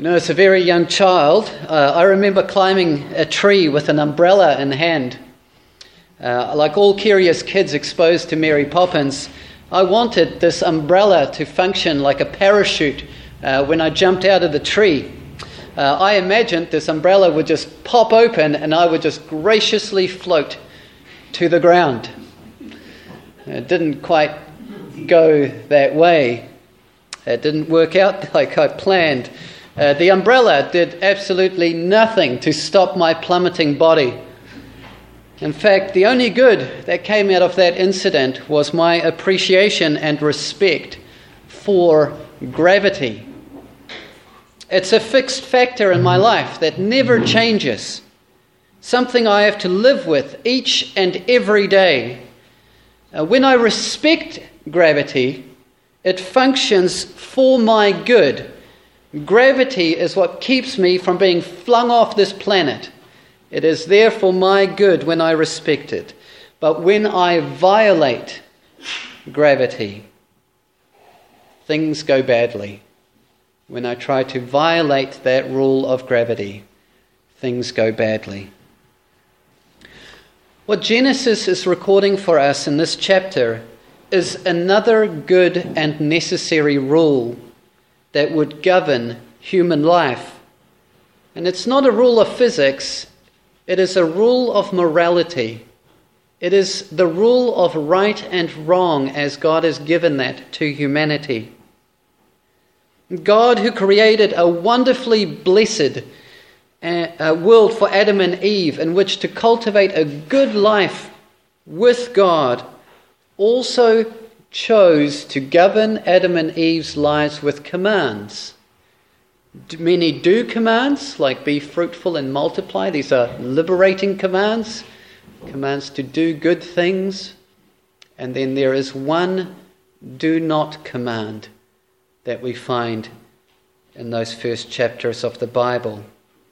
As a very young child, I remember climbing a tree with an umbrella in hand. Like all curious kids exposed to Mary Poppins, I wanted this umbrella to function like a parachute when I jumped out of the tree. I imagined this umbrella would just pop open and I would just graciously float to the ground. It didn't quite go that way. It didn't work out like I planned. The umbrella did absolutely nothing to stop my plummeting body. In fact, the only good that came out of that incident was my appreciation and respect for gravity. It's a fixed factor in my life that never changes. Something I have to live with each and every day. When I respect gravity, it functions for my good. Gravity is what keeps me from being flung off this planet. It is there for my good when I respect it. But when I violate gravity, things go badly. When I try to violate that rule of gravity, things go badly. What Genesis is recording for us in this chapter is another good and necessary rule that would govern human life. And it's not a rule of physics, it is a rule of morality. It is the rule of right and wrong as God has given that to humanity. God, who created a wonderfully blessed world for Adam and Eve in which to cultivate a good life with God, also chose to govern Adam and Eve's lives with commands. Many do commands, like be fruitful and multiply. These are liberating commands, commands to do good things. And then there is one do not command that we find in those first chapters of the Bible.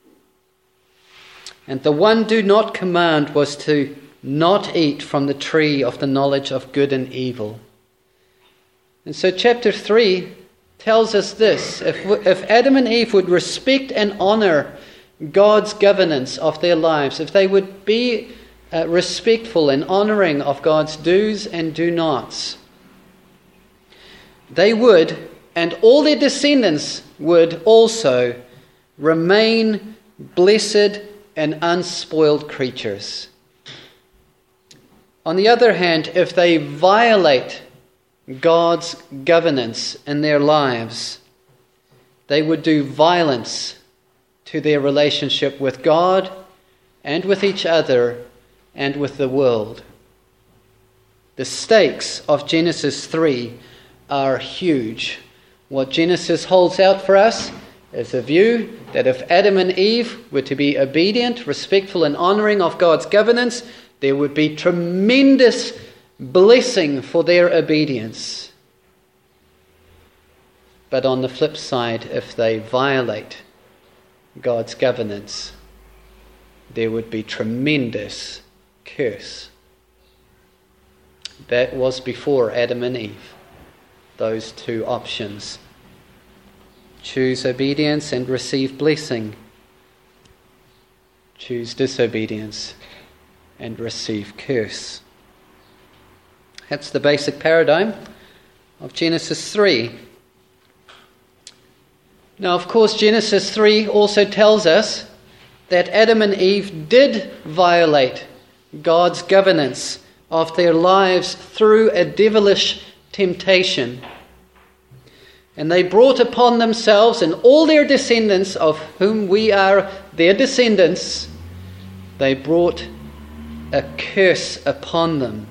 And the one do not command was to not eat from the tree of the knowledge of good and evil. And so chapter 3 tells us this: if Adam and Eve would respect and honor God's governance of their lives, if they would be respectful and honoring of God's do's and do nots, they would, and all their descendants would also, remain blessed and unspoiled creatures. On the other hand, if they violate God's governance in their lives, they would do violence to their relationship with God and with each other and with the world. The stakes of Genesis 3 are huge. What Genesis holds out for us is a view that if Adam and Eve were to be obedient, respectful, and honoring of God's governance, there would be tremendous blessing for their obedience. But on the flip side, if they violate God's governance, there would be tremendous curse. That was before Adam and Eve, those two options. Choose obedience and receive blessing. Choose disobedience and receive curse. That's the basic paradigm of Genesis 3. Now, of course, Genesis 3 also tells us that Adam and Eve did violate God's governance of their lives through a devilish temptation. And they brought upon themselves and all their descendants, of whom we are their descendants, they brought a curse upon them.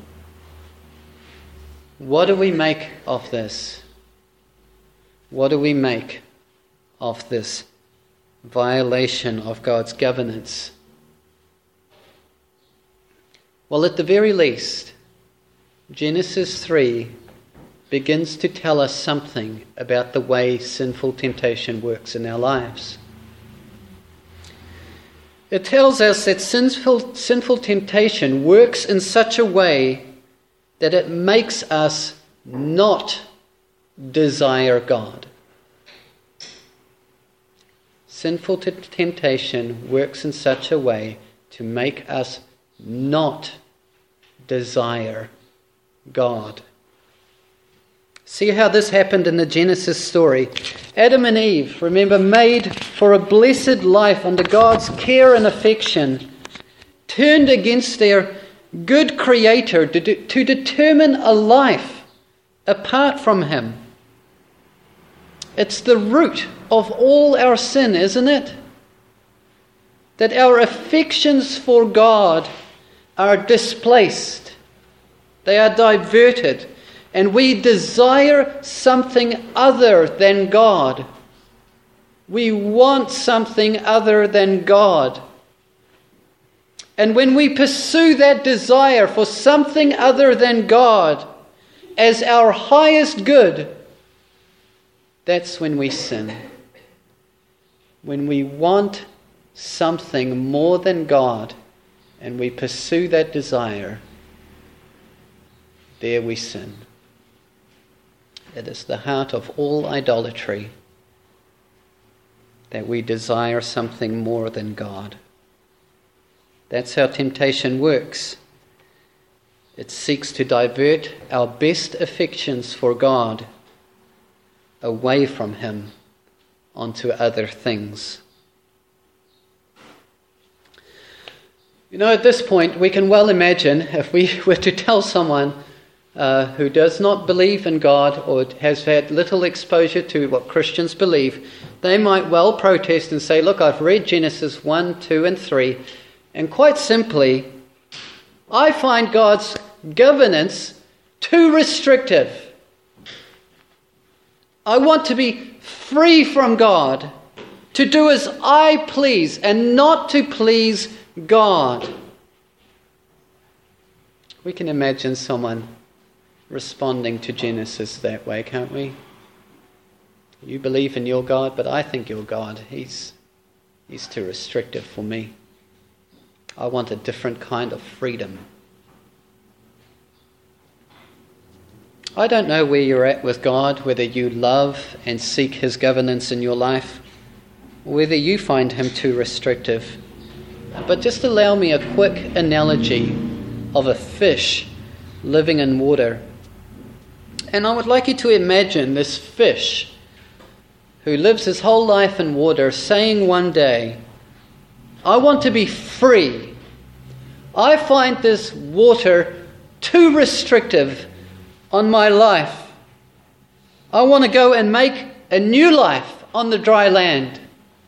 What do we make of this? What do we make of this violation of God's governance? Well, at the very least, Genesis 3 begins to tell us something about the way sinful temptation works in our lives. It tells us that sinful temptation works in such a way that it makes us not desire God. sinful temptation works in such a way to make us not desire God. See how this happened in the Genesis story. Adam and Eve, remember, made for a blessed life under God's care and affection, turned against their good Creator to determine a life apart from Him. It's the root of all our sin, isn't it? That our affections for God are displaced. They are diverted. And we desire something other than God. We want something other than God. And when we pursue that desire for something other than God as our highest good, that's when we sin. When we want something more than God and we pursue that desire, there we sin. It is the heart of all idolatry that we desire something more than God. That's how temptation works. It seeks to divert our best affections for God away from Him onto other things. You know, at this point, we can well imagine if we were to tell someone who does not believe in God or has had little exposure to what Christians believe, they might well protest and say, look, I've read Genesis 1, 2 and 3, and quite simply, I find God's governance too restrictive. I want to be free from God, to do as I please and not to please God. We can imagine someone responding to Genesis that way, can't we? You believe in your God, but I think your God, he's too restrictive for me. I want a different kind of freedom. I don't know where you're at with God, whether you love and seek His governance in your life, or whether you find Him too restrictive. But just allow me a quick analogy of a fish living in water. And I would like you to imagine this fish who lives his whole life in water saying one day, I want to be free. I find this water too restrictive on my life. I want to go and make a new life on the dry land.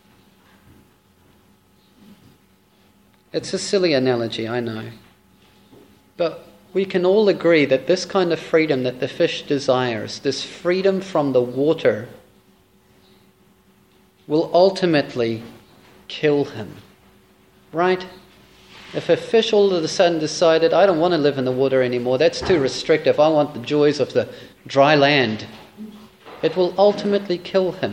It's a silly analogy, I know. But we can all agree that this kind of freedom that the fish desires, this freedom from the water, will ultimately kill him. Right? If a fish all of a sudden decided, I don't want to live in the water anymore, that's too restrictive, I want the joys of the dry land, it will ultimately kill him.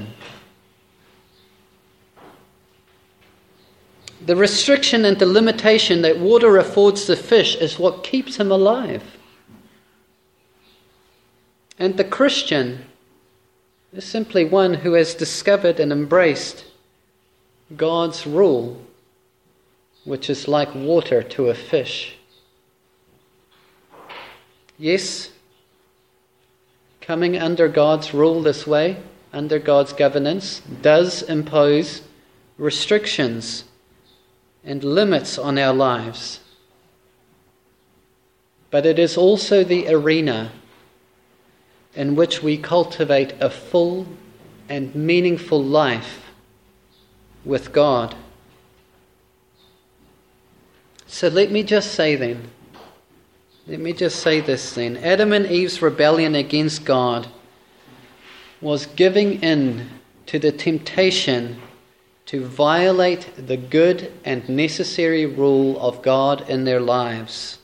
The restriction and the limitation that water affords the fish is what keeps him alive. And the Christian is simply one who has discovered and embraced God's rule, which is like water to a fish. Yes, coming under God's rule this way, under God's governance, does impose restrictions and limits on our lives. But it is also the arena in which we cultivate a full and meaningful life with God. So let me just say this then. Adam and Eve's rebellion against God was giving in to the temptation to violate the good and necessary rule of God in their lives.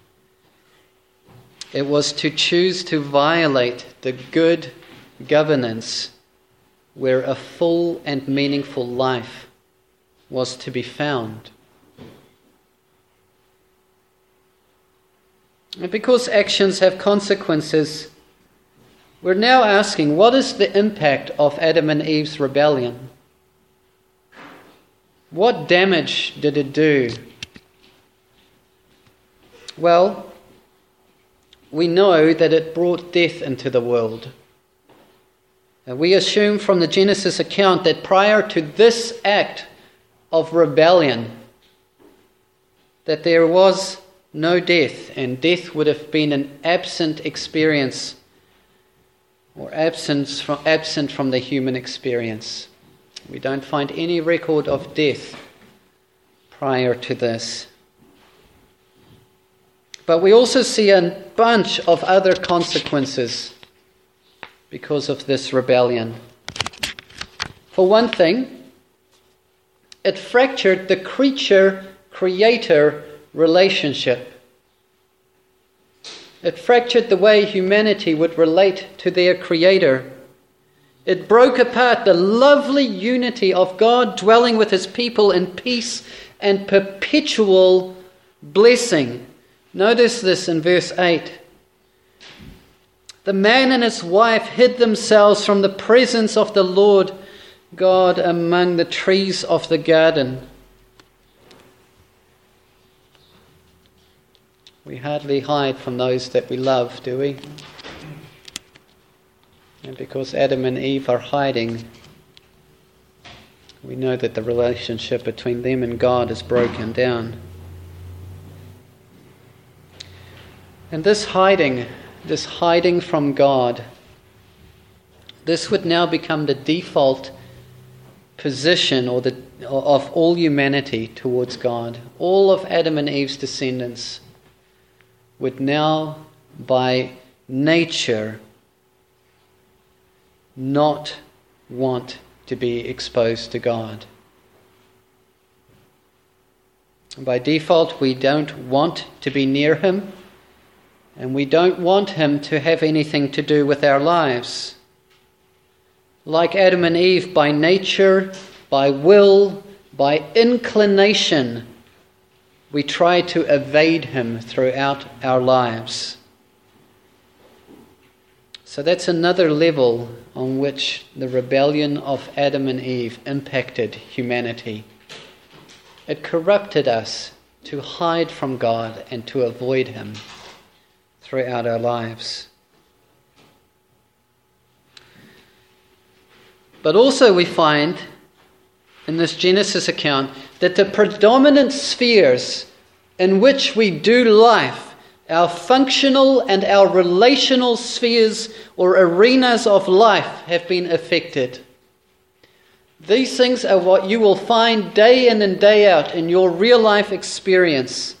It was to choose to violate the good governance where a full and meaningful life was to be found. And because actions have consequences, we're now asking, what is the impact of Adam and Eve's rebellion? What damage did it do? Well, we know that it brought death into the world. We assume from the Genesis account that prior to this act of rebellion, that there was no death, and death would have been an absent experience, or absent from the human experience. We don't find any record of death prior to this. But we also see a bunch of other consequences because of this rebellion. For one thing, it fractured the creature-creator relationship. It fractured the way humanity would relate to their Creator. It broke apart the lovely unity of God dwelling with His people in peace and perpetual blessing. Notice this in verse 8. The man and his wife hid themselves from the presence of the Lord God among the trees of the garden. We hardly hide from those that we love, do we? And because Adam and Eve are hiding, we know that the relationship between them and God is broken down. And this hiding from God, this would now become the default position of all humanity towards God. All of Adam and Eve's descendants would now, by nature, not want to be exposed to God. By default, we don't want to be near Him, and we don't want Him to have anything to do with our lives. Like Adam and Eve, by nature, by will, by inclination, we try to evade Him throughout our lives. So that's another level on which the rebellion of Adam and Eve impacted humanity. It corrupted us to hide from God and to avoid Him throughout our lives. But also we find in this Genesis account that the predominant spheres in which we do life, our functional and our relational spheres or arenas of life, have been affected. These things are what you will find day in and day out in your real life experience.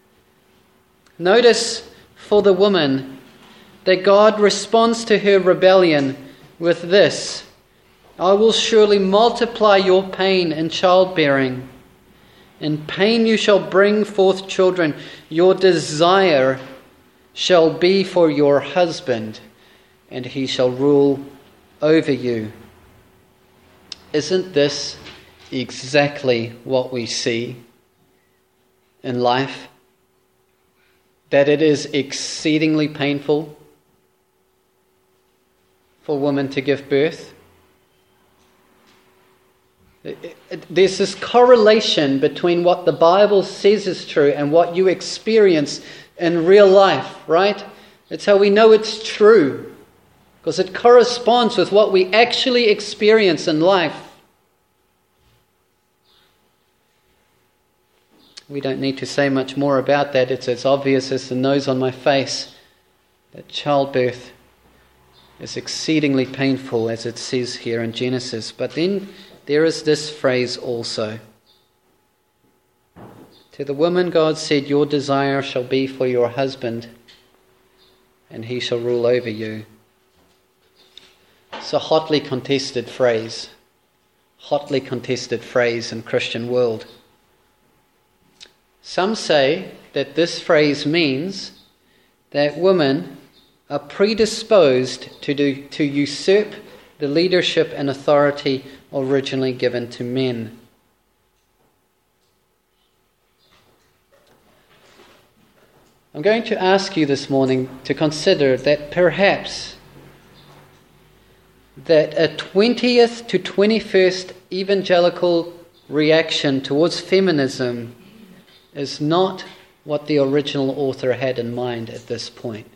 Notice for the woman that God responds to her rebellion with this: I will surely multiply your pain in childbearing. In pain you shall bring forth children. Your desire shall be for your husband, and he shall rule over you. Isn't this exactly what we see in life? That it is exceedingly painful for women to give birth? There's this correlation between what the Bible says is true and what you experience in real life, right? It's how we know it's true, because it corresponds with what we actually experience in life. We don't need to say much more about that. It's as obvious as the nose on my face that childbirth is exceedingly painful, as it says here in Genesis. But then there is this phrase also. To the woman God said, your desire shall be for your husband, and he shall rule over you. It's a hotly contested phrase in Christian world. Some say that this phrase means that women are predisposed to usurp the leadership and authority originally given to men. I'm going to ask you this morning to consider that perhaps that a 20th to 21st evangelical reaction towards feminism is not what the original author had in mind at this point.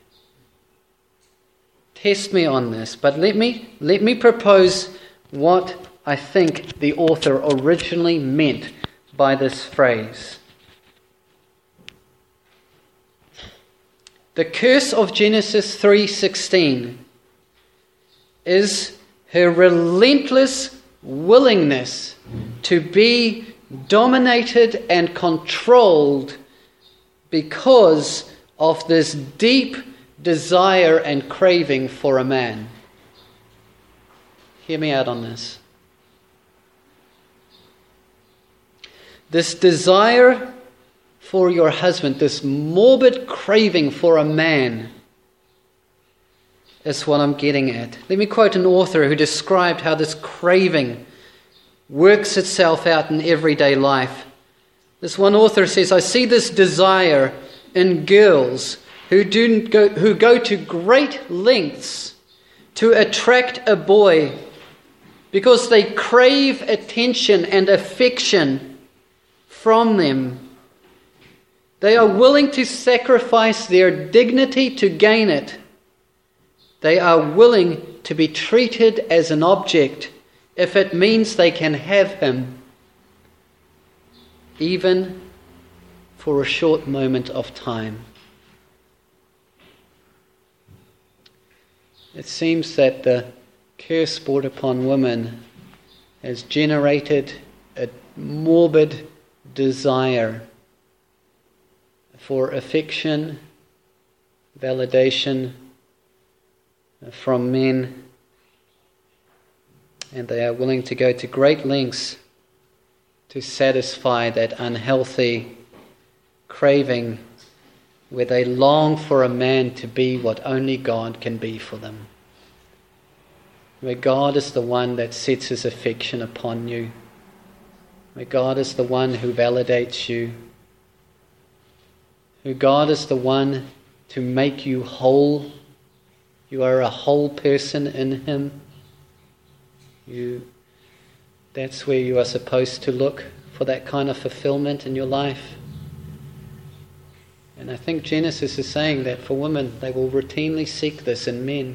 Test me on this, but let me propose what I think the author originally meant by this phrase. The curse of Genesis 3:16 is her relentless willingness to be dominated and controlled because of this deep desire and craving for a man. Hear me out on this. This desire for your husband, this morbid craving for a man, is what I'm getting at. Let me quote an author who described how this craving works itself out in everyday life. This one author says, "I see this desire in girls who go to great lengths to attract a boy because they crave attention and affection from them. They are willing to sacrifice their dignity to gain it. They are willing to be treated as an object if it means they can have him, even for a short moment of time." It seems that the curse brought upon women has generated a morbid desire for affection, validation from men, and they are willing to go to great lengths to satisfy that unhealthy craving where they long for a man to be what only God can be for them. Where God is the one that sets his affection upon you. Where God is the one who validates you. Who God is the one to make you whole. You are a whole person in him. That's where you are supposed to look for that kind of fulfillment in your life. And I think Genesis is saying that for women, they will routinely seek this in men.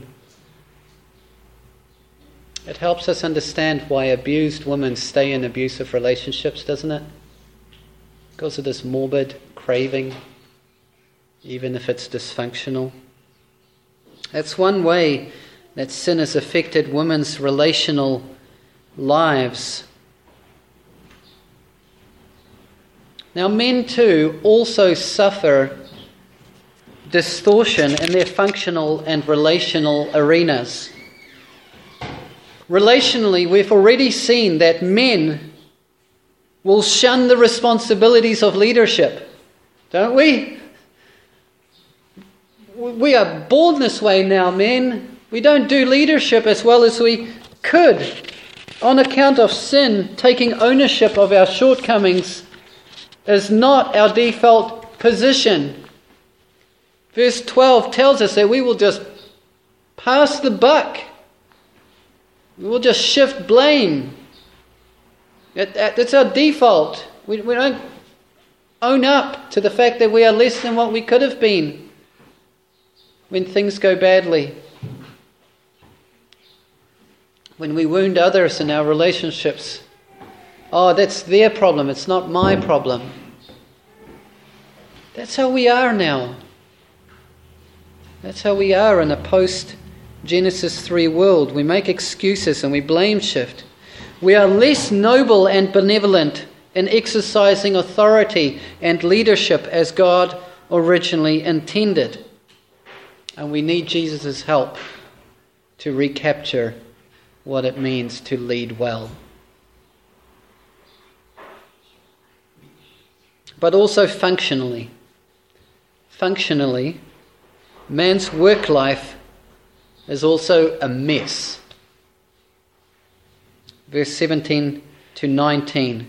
It helps us understand why abused women stay in abusive relationships, doesn't it? Because of this morbid craving, even if it's dysfunctional. That's one way that sin has affected women's relational lives. Now, men too also suffer distortion in their functional and relational arenas. Relationally, we've already seen that men will shun the responsibilities of leadership, don't we? We are born this way now, men. We don't do leadership as well as we could. On account of sin, taking ownership of our shortcomings is not our default position. Verse 12 tells us that we will just pass the buck. We will just shift blame. That's our default. We don't own up to the fact that we are less than what we could have been when things go badly. When we wound others in our relationships, oh, that's their problem, it's not my problem. That's how we are now. That's how we are in a post-Genesis 3 world. We make excuses and we blame shift. We are less noble and benevolent in exercising authority and leadership as God originally intended. And we need Jesus' help to recapture what it means to lead well. But also functionally. Functionally, man's work life is also a mess. Verse 17 to 19.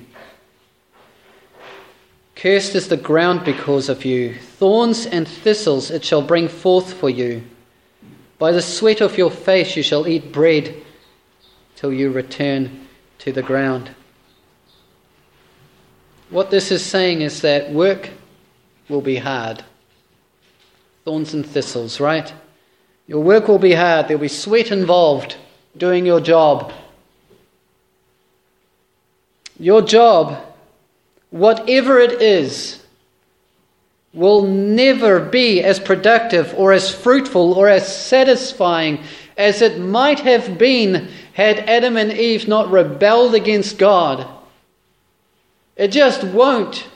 Cursed is the ground because of you. Thorns and thistles it shall bring forth for you. By the sweat of your face you shall eat bread till you return to the ground. What this is saying is that work will be hard. Thorns and thistles, right? Your work will be hard. There'll be sweat involved doing your job. Your job, whatever it is, will never be as productive or as fruitful or as satisfying as it might have been had Adam and Eve not rebelled against God. It just won't.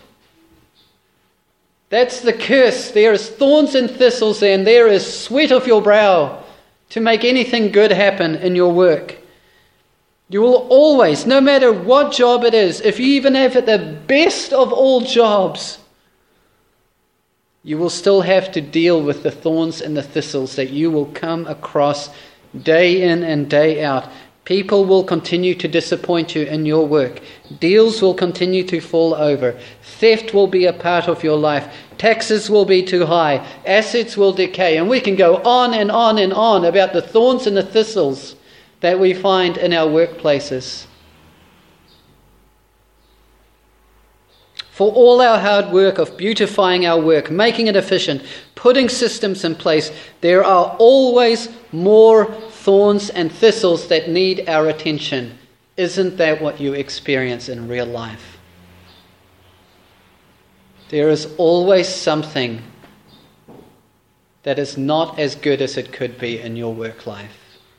That's the curse. There is thorns and thistles and there is sweat of your brow to make anything good happen in your work. You will always, no matter what job it is, if you even have it the best of all jobs, you will still have to deal with the thorns and the thistles that you will come across day in and day out. People will continue to disappoint you in your work. Deals will continue to fall over. Theft will be a part of your life. Taxes will be too high. Assets will decay. And we can go on and on and on about the thorns and the thistles that we find in our workplaces. For all our hard work of beautifying our work, making it efficient, putting systems in place, there are always more thorns and thistles that need our attention. Isn't that what you experience in real life? There is always something that is not as good as it could be in your work life.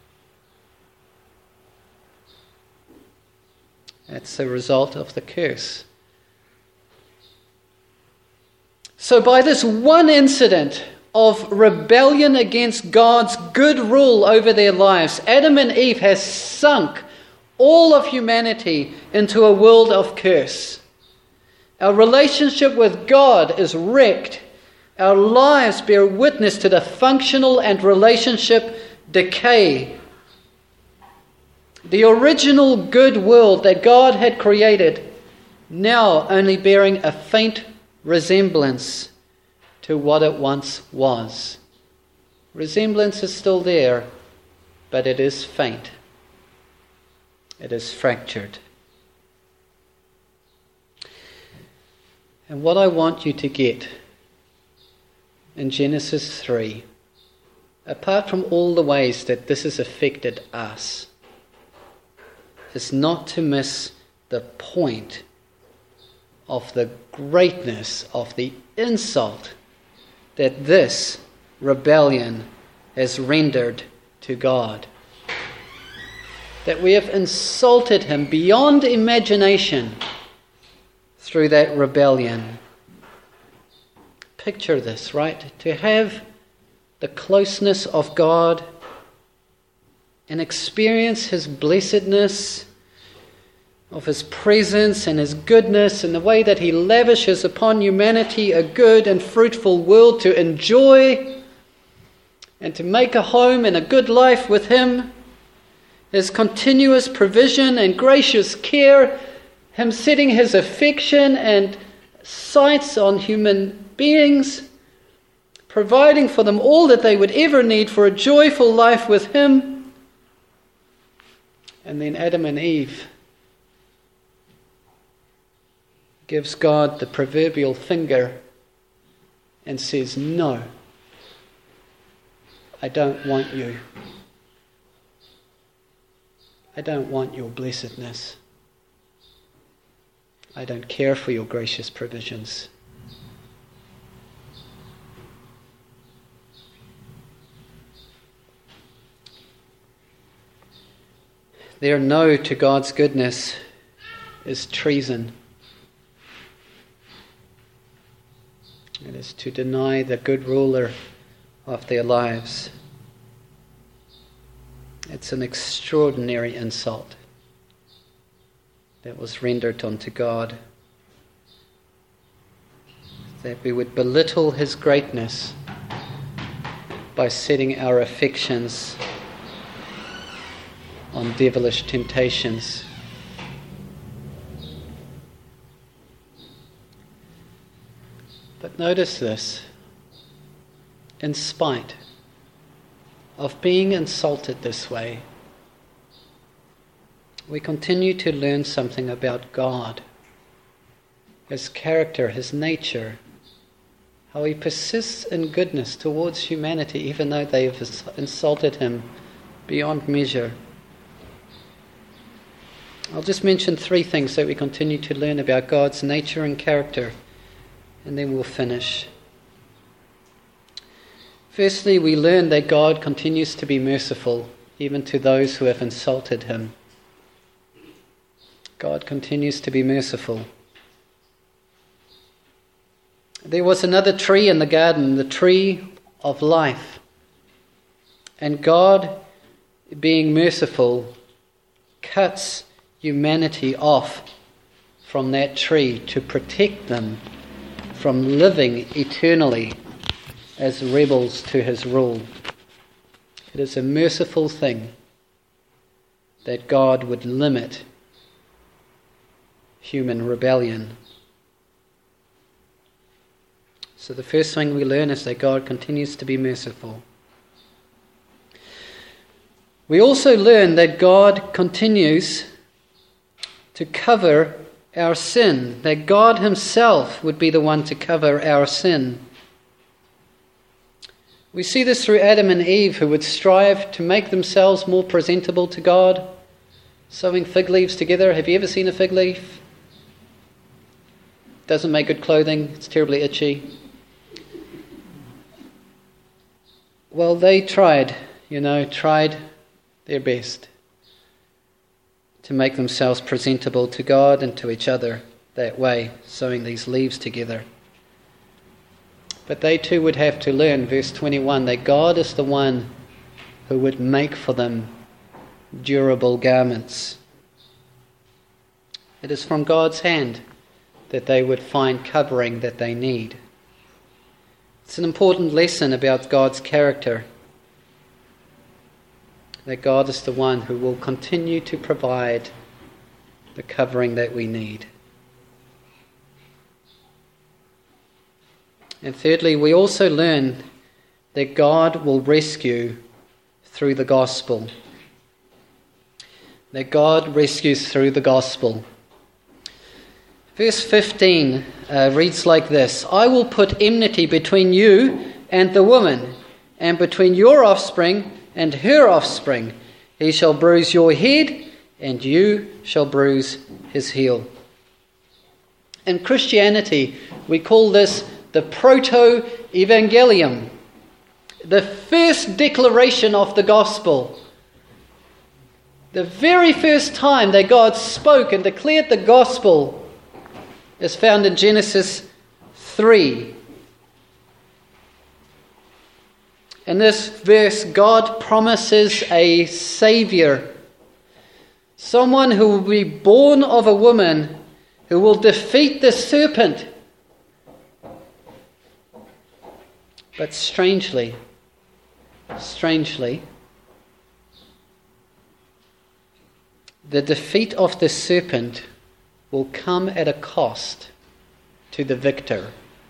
That's the result of the curse. So by this one incident of rebellion against God's good rule over their lives, Adam and Eve has sunk all of humanity into a world of curse. Our relationship with God is wrecked. Our lives bear witness to the functional and relationship decay. The original good world that God had created, now only bearing a faint resemblance to what it once was. Resemblance is still there, but it is faint. It is fractured. And what I want you to get in Genesis 3, apart from all the ways that this has affected us, is not to miss the point of the greatness of the insult that this rebellion has rendered to God. That we have insulted him beyond imagination through that rebellion. Picture this, right? To have the closeness of God and experience his blessedness, of his presence and his goodness and the way that he lavishes upon humanity a good and fruitful world to enjoy and to make a home and a good life with him. His continuous provision and gracious care, him setting his affection and sights on human beings, providing for them all that they would ever need for a joyful life with him. And then Adam and Eve gives God the proverbial finger and says, "No, I don't want you. I don't want your blessedness. I don't care for your gracious provisions." Their no to God's goodness is treason. It is to deny the good ruler of their lives. It's an extraordinary insult that was rendered unto God. That we would belittle his greatness by setting our affections on devilish temptations. But notice this, in spite of being insulted this way, we continue to learn something about God, his character, his nature, how he persists in goodness towards humanity even though they have insulted him beyond measure. I'll just mention 3 things that we continue to learn about God's nature and character, and then we'll finish. Firstly, we learn that God continues to be merciful even to those who have insulted him. God continues to be merciful. There was another tree in the garden, the tree of life. And God, being merciful, cuts humanity off from that tree to protect them from living eternally as rebels to his rule. It is a merciful thing that God would limit human rebellion. So the first thing we learn is that God continues to be merciful. We also learn that God continues to cover our sin, that God himself would be the one to cover our sin. We see this through Adam and Eve, who would strive to make themselves more presentable to God, sewing fig leaves together. Have you ever seen a fig leaf? Doesn't make good clothing, it's terribly itchy. Well, they tried their best to make themselves presentable to God and to each other that way, sewing these leaves together. But they too would have to learn, verse 21, that God is the one who would make for them durable garments. It is from God's hand that they would find covering that they need. It's an important lesson about God's character, that God is the one who will continue to provide the covering that we need. And thirdly, we also learn that God will rescue through the gospel. That God rescues through the gospel. Verse 15 reads like this: I will put enmity between you and the woman, and between your offspring and her offspring. He shall bruise your head, and you shall bruise his heel. In Christianity, we call this the proto-evangelium, the first declaration of the gospel. The very first time that God spoke and declared the gospel is found in Genesis 3. In this verse, God promises a Saviour, someone who will be born of a woman, who will defeat the serpent. But strangely, the defeat of the serpent will come at a cost to the victor.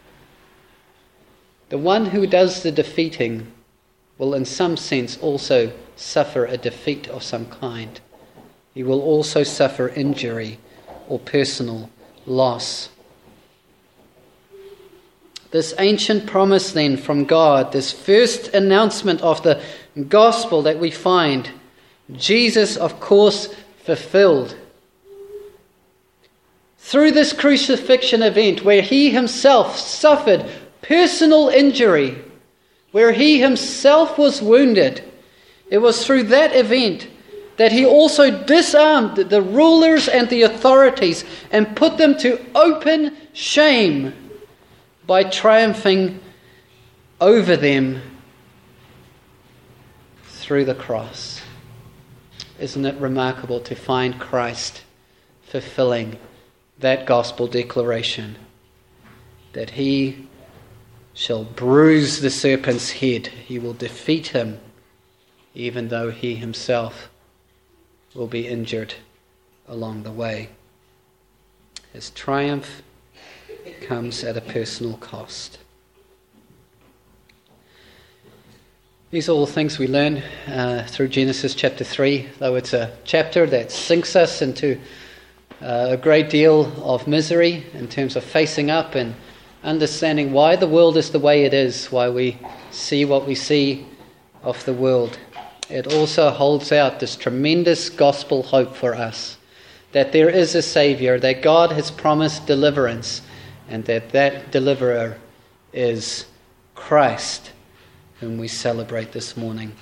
The one who does the defeating will in some sense also suffer a defeat of some kind. He will also suffer injury or personal loss. This ancient promise then from God, this first announcement of the gospel that we find, Jesus of course fulfilled. Through this crucifixion event where he himself suffered personal injury, where he himself was wounded, it was through that event that he also disarmed the rulers and the authorities and put them to open shame by triumphing over them through the cross. Isn't it remarkable to find Christ fulfilling that gospel declaration, that he shall bruise the serpent's head, he will defeat him, even though he himself will be injured along the way. His triumph comes at a personal cost. These are all things we learn through Genesis chapter 3, though it's a chapter that sinks us into a great deal of misery in terms of facing up and understanding why the world is the way it is, why we see what we see of the world. It also holds out this tremendous gospel hope for us, that there is a Saviour, that God has promised deliverance, and that deliverer is Christ, whom we celebrate this morning.